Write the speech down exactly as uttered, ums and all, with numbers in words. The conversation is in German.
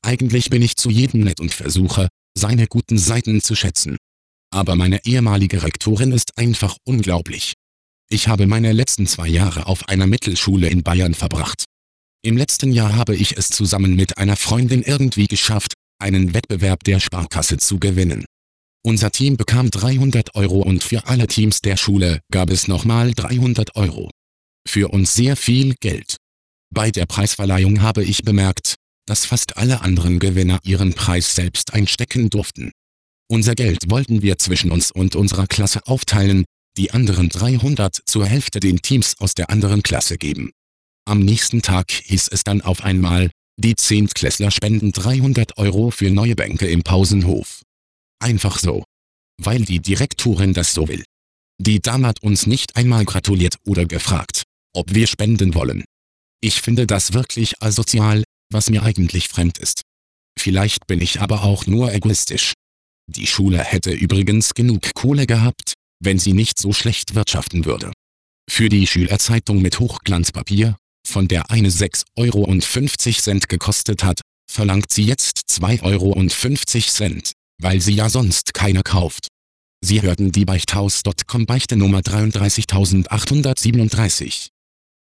Eigentlich bin ich zu jedem nett und versuche, seine guten Seiten zu schätzen. Aber meine ehemalige Rektorin ist einfach unglaublich. Ich habe meine letzten zwei Jahre auf einer Mittelschule in Bayern verbracht. Im letzten Jahr habe ich es zusammen mit einer Freundin irgendwie geschafft, einen Wettbewerb der Sparkasse zu gewinnen. Unser Team bekam dreihundert Euro und für alle Teams der Schule gab es nochmal dreihundert Euro. Für uns sehr viel Geld. Bei der Preisverleihung habe ich bemerkt, dass fast alle anderen Gewinner ihren Preis selbst einstecken durften. Unser Geld wollten wir zwischen uns und unserer Klasse aufteilen, die anderen dreihundert zur Hälfte den Teams aus der anderen Klasse geben. Am nächsten Tag hieß es dann auf einmal, die Zehntklässler spenden dreihundert Euro für neue Bänke im Pausenhof. Einfach so. Weil die Direktorin das so will. Die Dame hat uns nicht einmal gratuliert oder gefragt, ob wir spenden wollen. Ich finde das wirklich asozial, was mir eigentlich fremd ist. Vielleicht bin ich aber auch nur egoistisch. Die Schule hätte übrigens genug Kohle gehabt, wenn sie nicht so schlecht wirtschaften würde. Für die Schülerzeitung mit Hochglanzpapier, von der eine sechs Euro fünfzig gekostet hat, verlangt sie jetzt zwei Euro fünfzig, weil sie ja sonst keine kauft. Sie hörten die Beichthaus Punkt com Beichte Nummer dreiunddreißigtausendachthundertsiebenunddreißig.